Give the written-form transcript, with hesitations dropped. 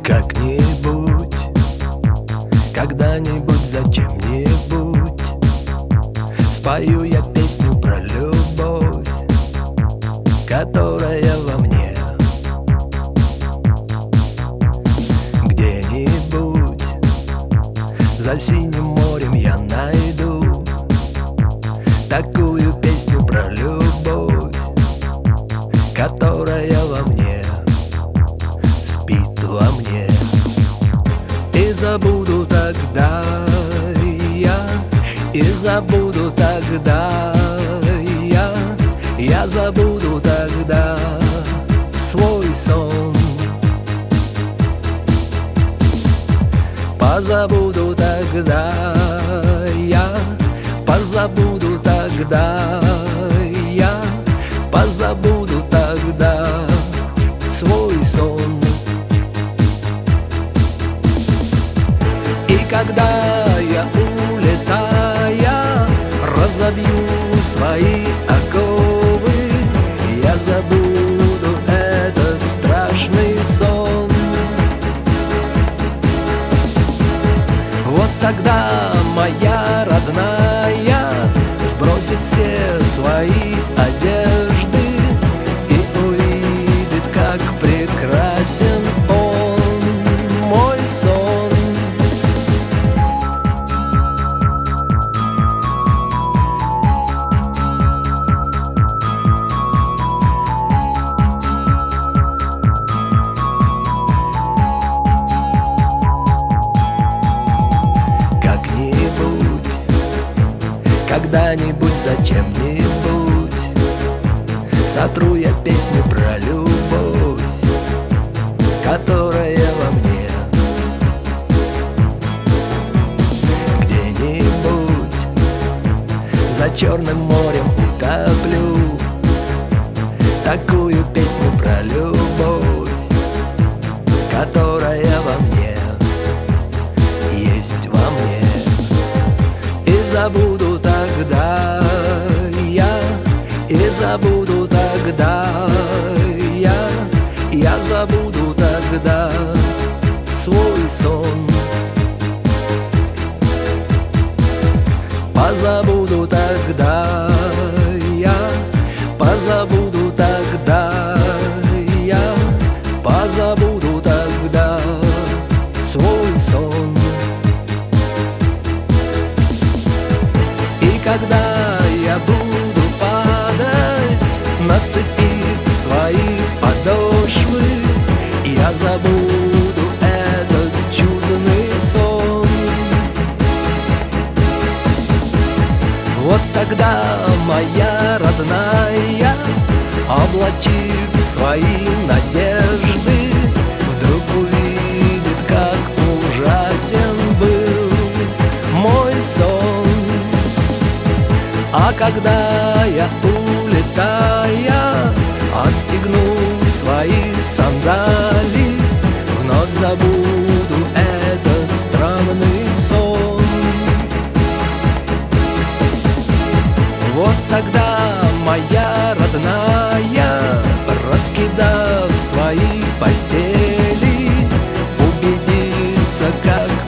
Как-нибудь, когда-нибудь, зачем-нибудь спою я песню про любовь, которая во мне. Где-нибудь за синим морем я найду такую песню про любовь, которая во мне, спит во мне. И забуду тогда и забуду тогда я забуду тогда свой сон. Позабуду тогда позабуду тогда позабуду тогда свой сон. И когда я, улетая, разобью свои оковы, я забуду этот страшный сон. Вот тогда моя родная сбросит все свои одежды и увидит, как прекрасен он, мой сон. Когда-нибудь, зачем-нибудь сотру я песню про любовь, которая во мне. Где-нибудь за Черным морем утоплю такую песню про любовь, которая во мне, есть во мне. И забуду тогда и забуду тогда я забуду тогда свой сон. Позабуду тогда позабуду тогда позабуду тогда свой сон. И когда я буду падать, нацепив свои подошвы, я забуду этот чудный сон. Вот тогда моя родная, облачив свои надежды, вдруг увидит, как ужасен был мой сон. А когда я, улетая, отстегну свои сандали, вновь забуду этот странный сон. Вот тогда моя родная, раскидав свои постели, убедится, как